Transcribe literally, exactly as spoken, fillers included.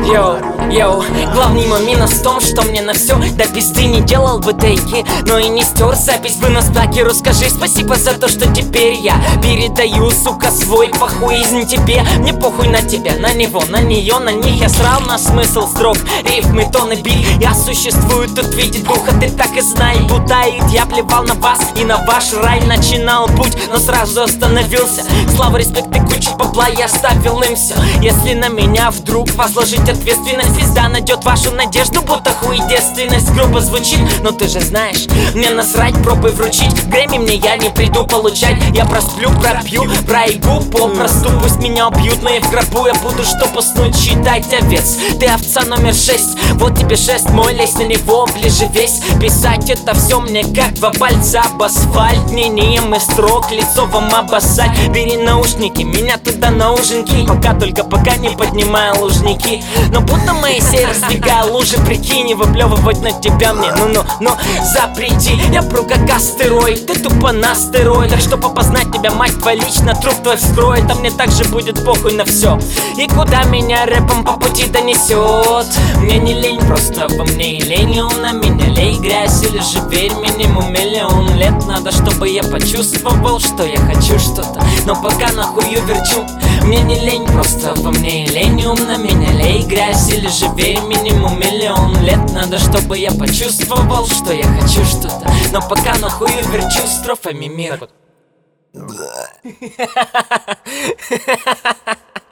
Йоу, йоу, главный мой минус в том, что мне на все до пизды не делал бы тейки, но и не стер запись бы на стакеру. Скажи спасибо за то, что теперь я передаю, сука, свой похуизм тебе. Мне похуй на тебя, на него, на нее, на них. Я срал на смысл строк, рифмы, тоны, бит. Я существую тут в виде духа, ты так и знай. Бутает, я плевал на вас и на ваш рай. Начинал путь, но сразу остановился. Слава, респект и куча бабла я оставил им все. Если на меня вдруг возложить ответственность, звезда найдет вашу надежду, будто хуй девственность. Грубо звучит, но ты же знаешь, мне насрать, пробуй вручить Грэмми мне я не приду получать. Я просплю, пропью, проебу попросту. Пусть меня убьют, но и в гробу я буду, чтоб уснуть, читать овец. Ты овца номер шесть, вот тебе шест мой, лезь на него ближе весь. Писать это все мне как два пальца об асфальт. Не немый строк, лицо вам обоссать. Бери наушники, меня туда на ужинки, пока только пока не поднимаю лужники. Но будто Моисей раздвигая лужи, прикинь, выплевывать на тебя мне. Ну-ну, но запрети, я пру как астероид, ты тупо на стероидах. Чтоб опознать тебя, мать твоя, лично труп твой вскроет. А мне также будет похуй на все. И куда меня рэпом по пути донесет. Мне не лень, просто во мне и лень. На меня лей грязь или же верь, минимум миллион лет надо, чтобы я почувствовал, что я хочу что-то, но пока нахую верчу. Мне не лень, просто во мне и лень. На меня лей грязь или же верь, минимум миллион лет надо, чтобы я почувствовал, что я хочу что-то, но пока нахую верчу строфами мира.